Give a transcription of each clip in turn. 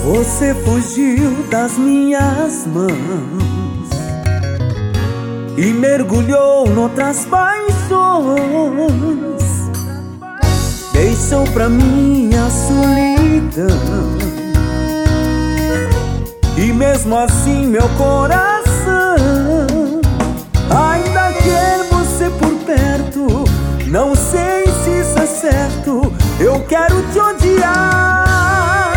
Você fugiu das minhas mãos e mergulhou noutras paixões. Deixou pra mim a solidão, e mesmo assim meu coração ainda quer você por perto. Não sei se isso é certo, eu quero te odiar.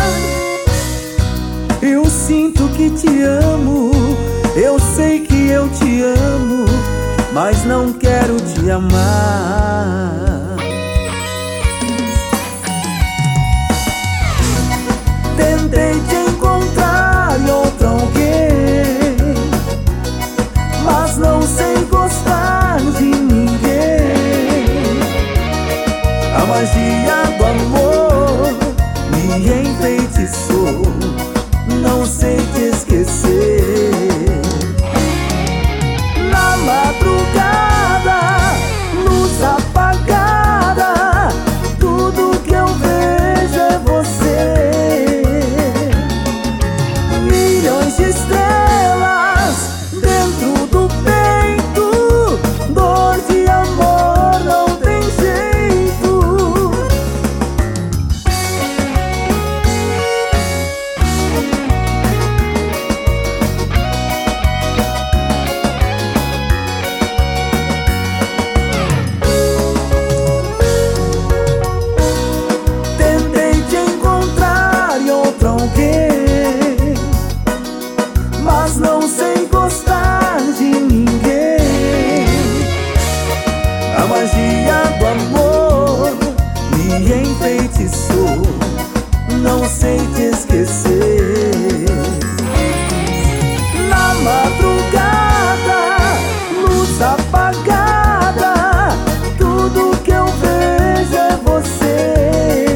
Eu sinto que te amo, eu sei que eu te amo, mas não quero te amar. Tentei te encontrar em outro alguém, mas não sei gostar de ninguém. A magia do amor me enfeitiçou, não sei te esquecer. Na madrugada, luz apagada, tudo que eu vejo é você. Milhões de estrelas dentro do peito, dor de amor não tem jeito. Tentei te encontrar em outro alguém, mas não sei gostar de ninguém. A magia do amor me enfeitiçou, não sei te esquecer. Na madrugada, luz apagada, tudo que eu vejo é você.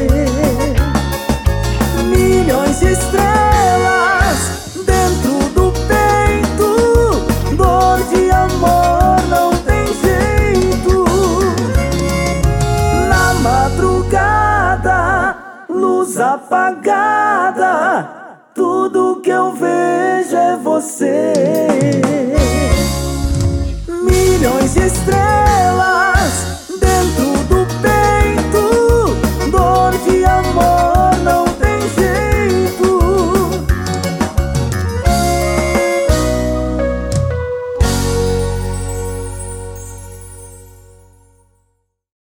Milhões de estrelas dentro do peito, dor de amor não tem jeito. Na madrugada, luz apagada, tudo que eu vejo é você. Milhões de estrelas